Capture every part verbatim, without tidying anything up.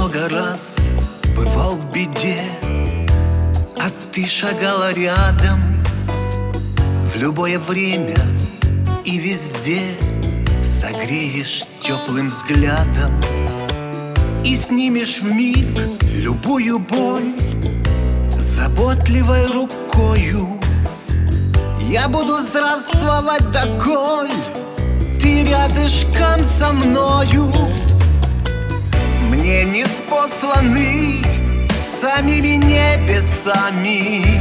много раз бывал в беде, а ты шагала рядом в любое время и везде. Согреешь теплым взглядом и снимешь вмиг любую боль заботливой рукою. Я буду здравствовать доколь ты рядышком со мною. Мне ниспосланы самими небесами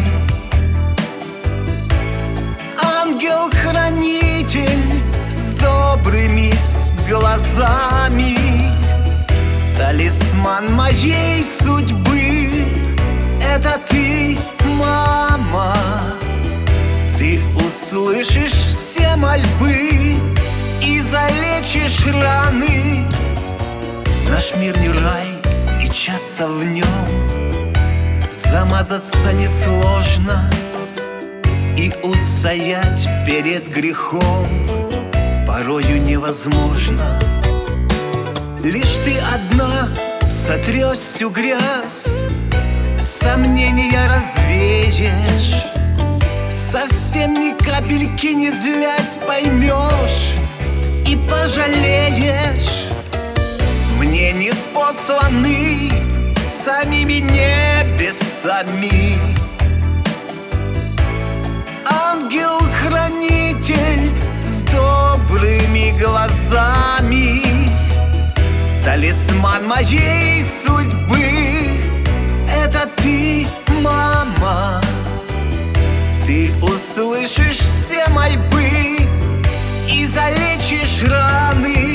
ангел-хранитель с добрыми глазами, талисман моей судьбы — это ты, мама. Ты услышишь все мольбы и залечишь раны. Наш мир не рай, и часто в нем замазаться несложно, и устоять перед грехом порою невозможно. Лишь ты одна сотрешь всю грязь, сомнения развеешь, совсем ни капельки не злясь поймешь и пожалеешь. Мне ниспосланы самими небесами ангел-хранитель с добрыми глазами, талисман моей судьбы — это ты, мама. Ты услышишь все мольбы и залечишь раны.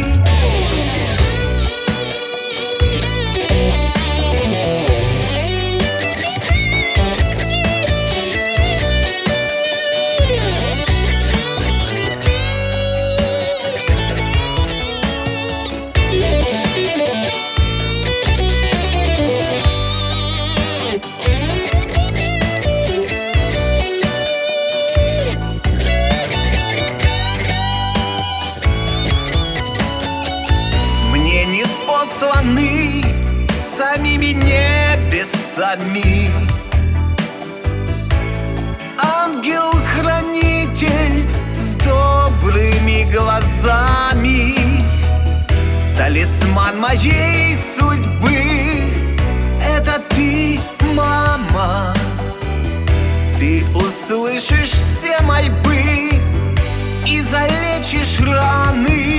Ниспосланы самими небесами ангел-хранитель с добрыми глазами, талисман моей судьбы — это ты, мама. Ты услышишь все мольбы и залечишь раны.